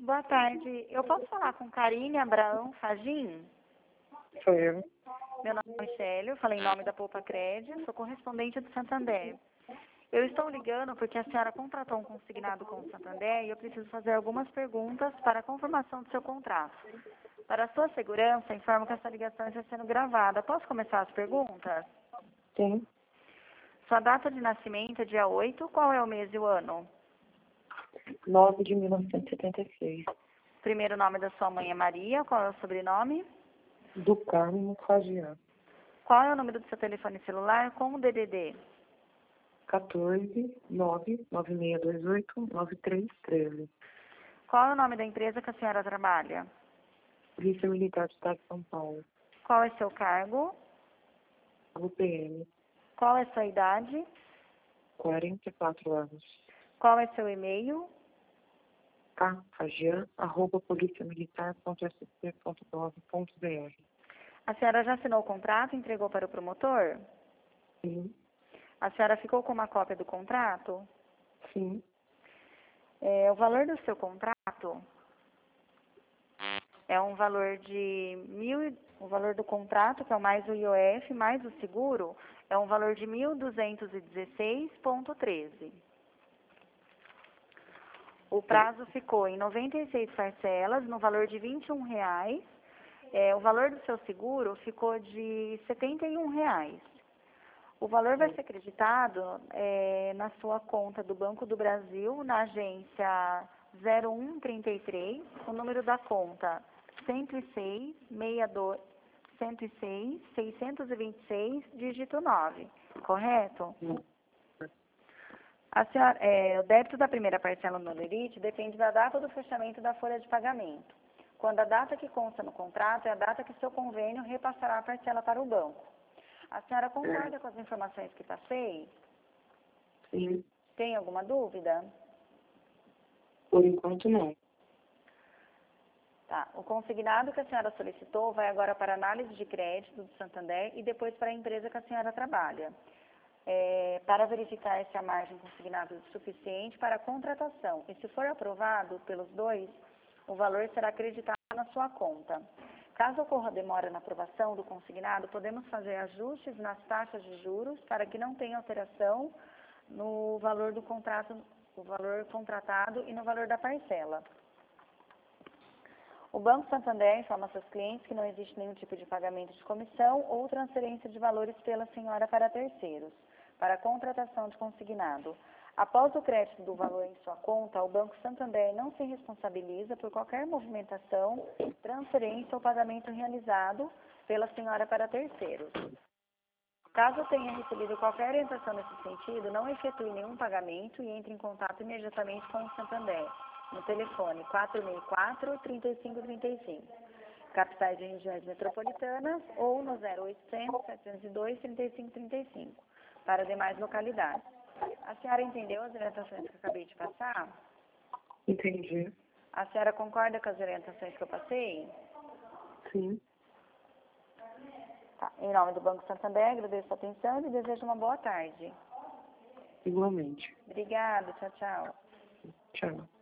Boa tarde. Eu posso falar com Karine Abraão Fagin? Sou eu. Meu nome é Michele, eu falei em nome da Poupa Crédito, sou correspondente do Santander. Eu estou ligando porque a senhora contratou um consignado com o Santander e eu preciso fazer algumas perguntas para a confirmação do seu contrato. Para a sua segurança, informo que essa ligação está sendo gravada. Posso começar as perguntas? Sim. Sua data de nascimento é dia 8, qual é o mês e o ano? 9 de 1976. Primeiro nome da sua mãe é Maria, qual é o sobrenome? Do Carmo Fagiano. Qual é o número do seu telefone celular com o DDD? 14 9 9628 9313. Qual é o nome da empresa que a senhora trabalha? Polícia Militar do Estado de São Paulo. Qual é seu cargo? UPM. Qual é sua idade? 44 anos. Qual é seu e-mail? kfagian@policiamilitar.sp.gov.br. A senhora já assinou o contrato e entregou para o promotor? Sim. A senhora ficou com uma cópia do contrato? Sim. O valor do seu contrato é um valor de o valor do contrato, que é o mais o IOF, mais o seguro, é um valor de 1.216,13. O prazo ficou em 96 parcelas, no valor de R$ 21. O valor do seu seguro ficou de R$ 71. O valor vai ser acreditado na sua conta do Banco do Brasil, na agência 0133, o número da conta 106, dígito 9, correto? A senhora, o débito da primeira parcela no Lerite depende da data do fechamento da folha de pagamento. Quando a data que consta no contrato é a data que seu convênio repassará a parcela para o banco. A senhora concorda com as informações que passei? Sim. Tem alguma dúvida? Por enquanto, não. Tá. O consignado que a senhora solicitou vai agora para a análise de crédito do Santander e depois para a empresa que a senhora trabalha. Para verificar se a margem consignada é suficiente para a contratação. E se for aprovado pelos dois, o valor será acreditado na sua conta. Caso ocorra demora na aprovação do consignado, podemos fazer ajustes nas taxas de juros para que não tenha alteração no valor do contrato, o valor contratado e no valor da parcela. O Banco Santander informa a seus clientes que não existe nenhum tipo de pagamento de comissão ou transferência de valores pela senhora para terceiros, para a contratação de consignado. Após o crédito do valor em sua conta, o Banco Santander não se responsabiliza por qualquer movimentação, transferência ou pagamento realizado pela senhora para terceiros. Caso tenha recebido qualquer orientação nesse sentido, não efetue nenhum pagamento e entre em contato imediatamente com o Santander, no telefone 464-3535, capitais de regiões metropolitanas, ou no 0800-702-3535, para demais localidades. A senhora entendeu as orientações que eu acabei de passar? Entendi. A senhora concorda com as orientações que eu passei? Sim. Tá. Em nome do Banco Santander, agradeço a atenção e desejo uma boa tarde. Igualmente. Obrigada, tchau, tchau. Tchau.